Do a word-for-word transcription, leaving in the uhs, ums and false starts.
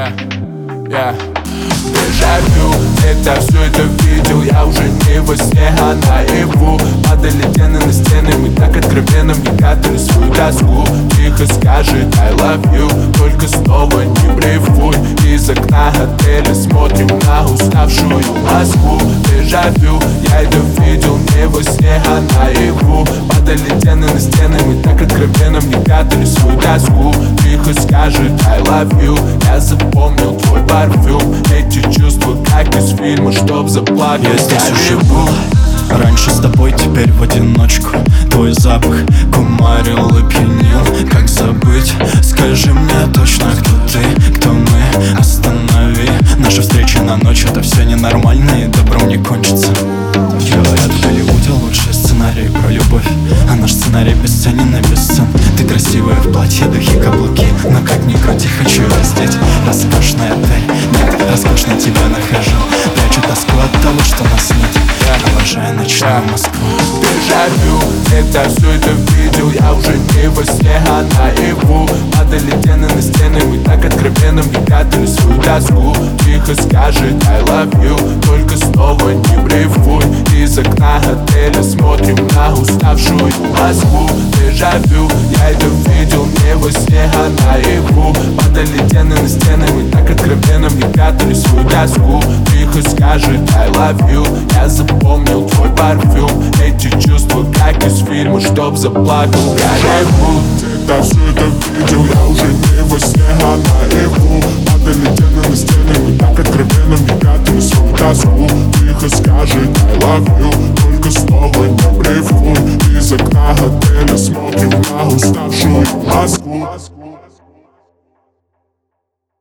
Yeah, yeah. Дежавю, это все это видел я уже не во сне, а наяву. Падали стены на стены, мы так откровенно мне катали свою тоску. Тихо скажет I love you, только снова не блефуй. Из окна отеля смотрим на уставшую Москву. Дежавю, я это видел не во сне, а наяву. Падали стены на стены, мы так откровенно мне катали свою тоску. Тихо скажет I love you, я запомнил твой парфюм. Эти чувства, как из фильма, чтоб заплакать. Я здесь уже был раньше с тобой, теперь в одиночку. Твой запах кумарил и пьянил. Как забыть? Скажи мне точно, кто ты, кто мы. Останови наши встречи на ночь. Это все ненормально и добром не кончится. Говорят, в Голливуде лучший сценарий про любовь, а наш сценарий бесценен и бесцен. Ты красивая в платье, духи, каблуки, но как ни крути, хочу раздеть. Роскошная ты, нет, роскошно тебя нахожу. Прячу тоску от того, что нас нет, провожая ночную Москву. Дежавю, это все это видел я уже не во сне, а наяву. Падали стены на стены, мы так откровенно мне катали свою тоску. Тихо скажет I love you, только снова не блефуй. Из окна отеля смотрим на уставшую Москву. Дежавю, я это видел не во сне, а наяву. Падали стены на стены, мы так откровенно мне катали свою тоску. Тихо скажет I love you, я запомнил твой парфюм. Эти чувства, как из фильма, чтоб заплакал Голливуд. Это все это видел я уже не во сне, а наяву. Падали стены на стены, мы так откровенно мне катали свою тоску. Тихо скажет I love you, только снова не блефуй. Из окна отеля смотрим на уставшую Москву.